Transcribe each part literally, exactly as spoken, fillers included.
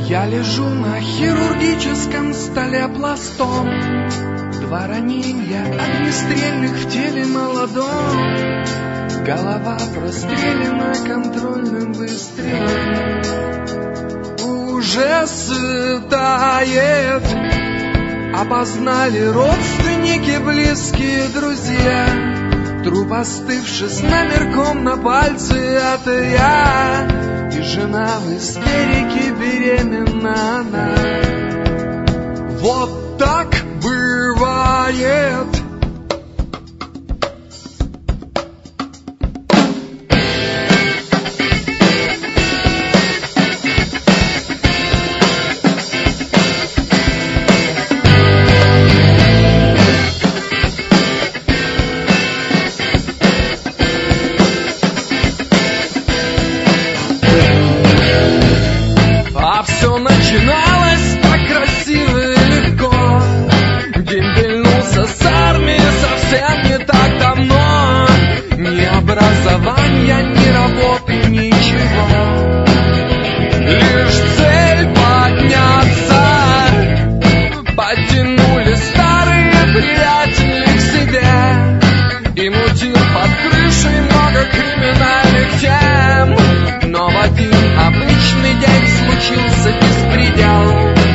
Я лежу на хирургическом столе пластом, два ранения огнестрельных в теле молодом, голова прострелена контрольным выстрелом. Уже сытает, опознали родственники, близкие друзья. Труп остывший с номерком на пальце, это я. И жена в истерике, беременна она. Вот так бывает. Все начиналось так красиво и легко. Дембельнулся с армии совсем не так давно. Ни образования, ни работы, ничего. Лишь цель подняться. Подтянули старые приятели к себе. И мутил под крышей много криминальных тем. Но в один обычный день случился беспредел.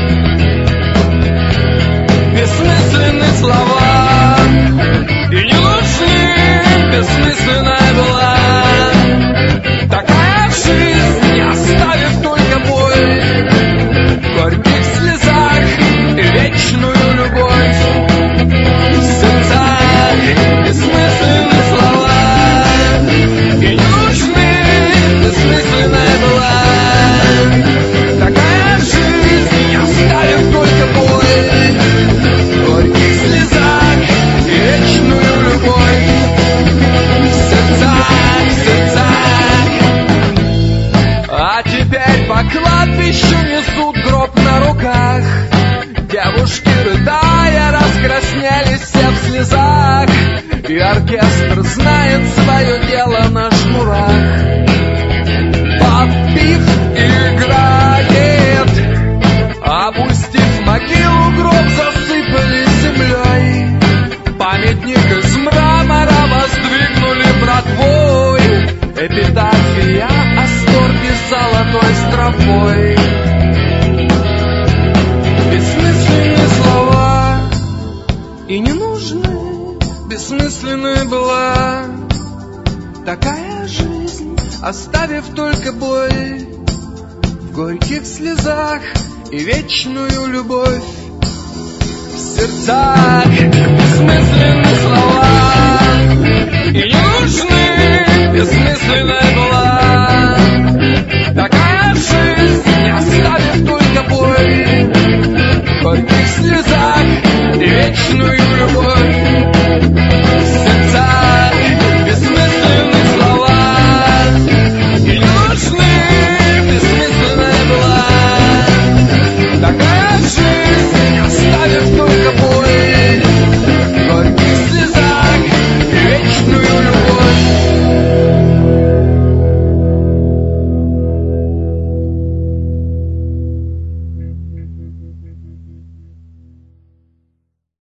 Бессмысленные слова и не нужны, бессмысленная была такая жизнь, оставив только боль в горьких слезах и вечную любовь в сердцах. Бессмысленные слова и не нужны, бессмысленная была такая жизнь, оставив только боль в горьких слезах и вечную любовь в сердцах, в сердцах. А теперь по кладбищу несут гроб на руках. Девушки, рыдая, раскраснелись все в слезах. И оркестр знает свое дело на шнурах. Подпив играет, опустив могилу, гроб засыпали землей. Памятник из мрамора воздвигнули братвой. Эпитафия Астор писал одной строфой. Бессмысленные слова и не нужны, бессмысленная была такая жизнь, оставив только боль в горьких слезах и вечную любовь в сердцах. Бессмысленные слова и не нужны, бессмысленная